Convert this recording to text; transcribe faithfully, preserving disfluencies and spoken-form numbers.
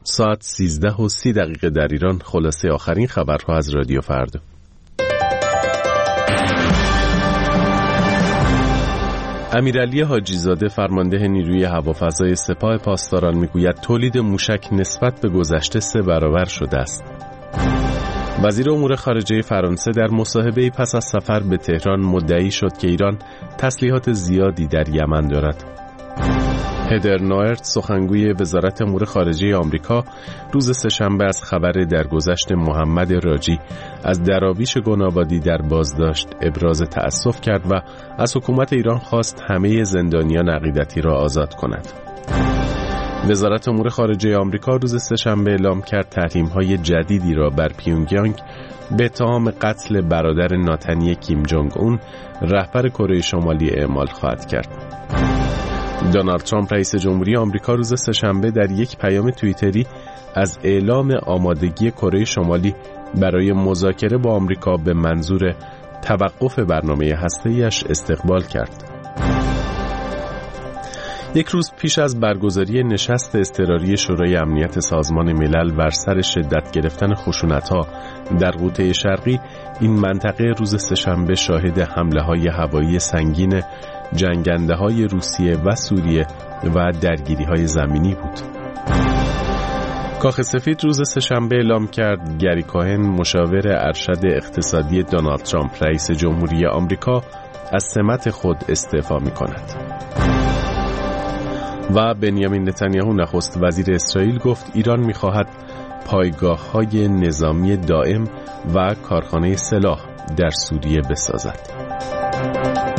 ساعت سیزده و سی دقیقه در ایران. خلاصه آخرین خبرها از رادیو فردا. امیرعلی حاجی‌زاده فرمانده نیروی هوافضای سپاه پاسداران میگوید تولید موشک نسبت به گذشته سه برابر شده است. وزیر امور خارجه فرانسه در مصاحبه‌ای پس از سفر به تهران مدعی شد که ایران تسلیحات زیادی در یمن دارد. هدر نوئرت سخنگوی وزارت امور خارجه آمریکا روز سه‌شنبه از خبر درگذشت محمد راجی از دراویش گنابادی در بازداشت ابراز تأسف کرد و از حکومت ایران خواست همه زندانیان عقیدتی را آزاد کند. وزارت امور خارجه آمریکا روز سه‌شنبه اعلام کرد تحریم‌های جدیدی را بر پیونگیانگ به اتهام قتل برادر ناتنی کیم جونگ اون رهبر کره شمالی اعمال خواهد کرد. دونالد ترامپ رئیس جمهوری آمریکا روز سه‌شنبه در یک پیام توییتری از اعلام آمادگی کره شمالی برای مذاکره با آمریکا به منظور توقف برنامه هسته‌ایش استقبال کرد. یک روز پیش از برگزاری نشست اضطراری شورای امنیت سازمان ملل بر سر شدت گرفتن خشونت‌ها در قوطه شرقی، این منطقه روز سه‌شنبه شاهد حمله‌های هوایی سنگین جنگنده‌های روسیه و سوریه و درگیری‌های زمینی بود. کاخ سفید روز سه‌شنبه اعلام کرد گری کاهن مشاور ارشد اقتصادی دونالد ترامپ رئیس جمهوری آمریکا از سمت خود استعفا می‌کند. و بنیامین نتانیاهو نخست وزیر اسرائیل گفت ایران می‌خواهد پایگاه‌های نظامی دائم و کارخانه سلاح در سوریه بسازد.